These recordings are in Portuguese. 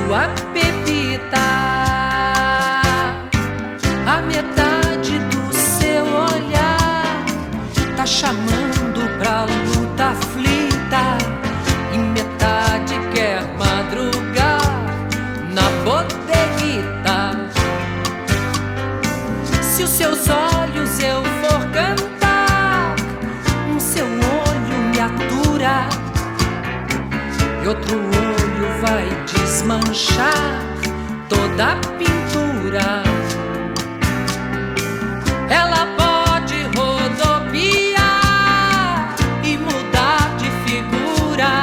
sua bebida, a metade do seu olhar tá chamando pra luta aflita, e metade quer madrugar na bodeguita. Se os seus olhos eu for cantar, seu olho me atura e outro olho vai desmanchar toda a pintura. Ela pode rodopiar e mudar de figura,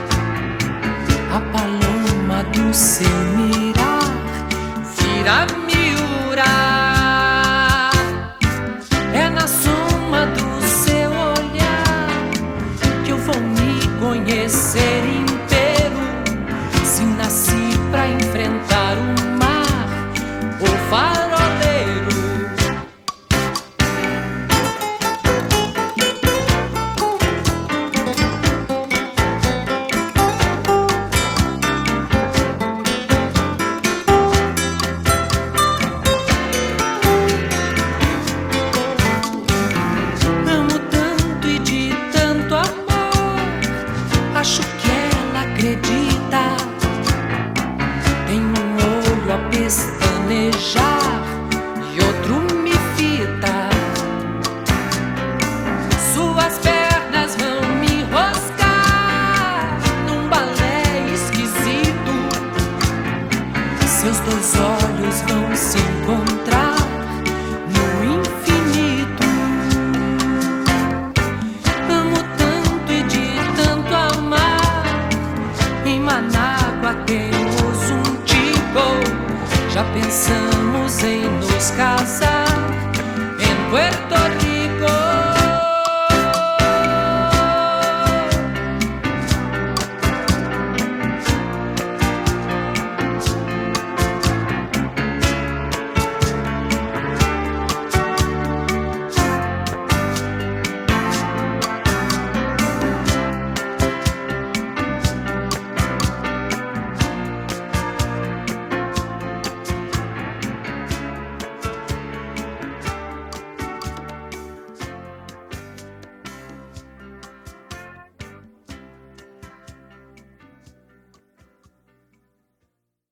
a paloma do seu mirar vira miura. É na soma do seu olhar que eu vou me conhecer inteiro, se nasci pra enfrentar o mar ou faroleiro. Acho que ela acredita. Tem um olho a pestanejar e outro me fita. Suas pernas vão me enroscar num balé esquisito. Seus dois olhos vão se encontrar no infinito. Em Manágua temos um tipo, já pensamos em nos casar em Puerto Rico.